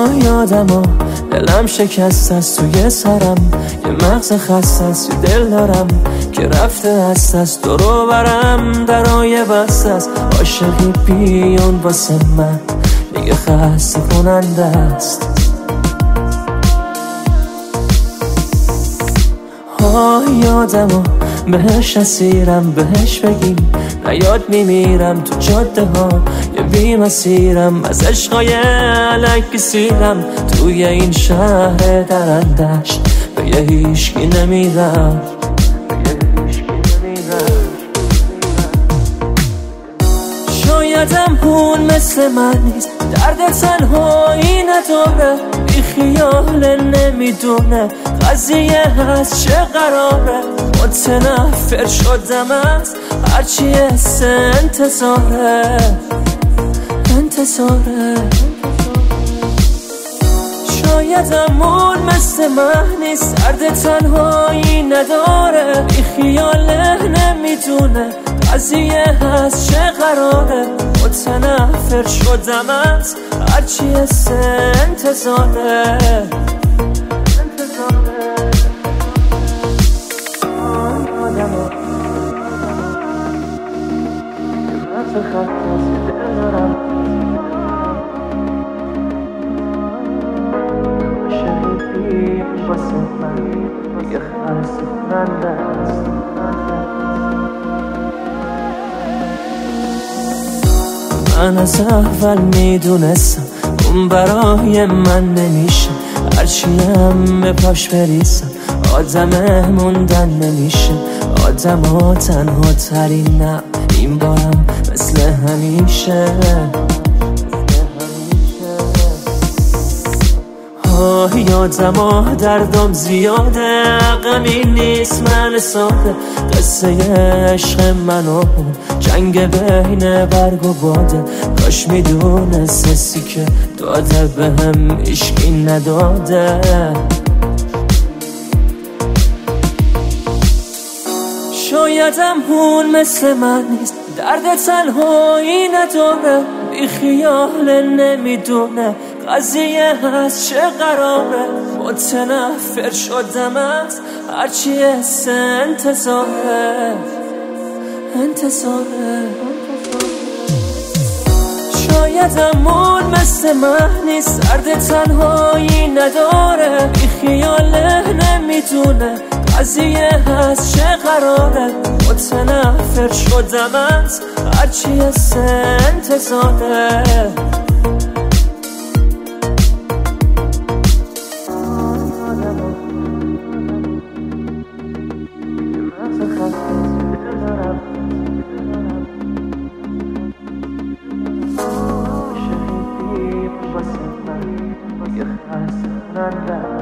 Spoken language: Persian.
یادم دلم شکست است توی سرم، یه مغز خسته است، یه دل دارم که رفته است درو برم درای بست است. عاشقی بیون واسه من دیگه خسته کننده است. یادم بهش اسیرم، بهش بگیم نیاد میمیرم تو جاده ها، یه بی مسیرم از عشقای الکی سیرم. توی این شهر درندشت به یه هیشکی نمیرم. شایدم اون مثل من نیست، درد تنهایی نداره، بی خیال نمیدونه قضیه هست چه قراره. متنفر شدم از هرچی حس انتظاره. شایدم اون مثل من نیست، درد تنهایی نداره، بی خیاله نمیدونه قضیه هست چه قراره. متنفر شدم از هرچی حس انتظاره. من از اول میدونستم اون برای من نمیشه، هرچیم به پاش بریسم آدم موندن نمیشه. آدم ها تنها ترین نه این بارم مثل همیشه. یادم دردم زیاده، غمی نیست من ساده، قصه عشق من و جنگ بین برگ و باده. کاش میدونست حسی که داده بهم عشقی نداده. شایدم اون مثل من نیست، درد تنهایی نداره، بی خیال نمیدونه قضیه هست چه قراره. متنفر شدم از هرچی حس انتظاره. شایدم اون مثل من نیست، درد تنهایی نداره، بی خیاله نمیدونه قضیه هست چه قراره. متنفر شدم از هرچی حس انتظاره. Nanda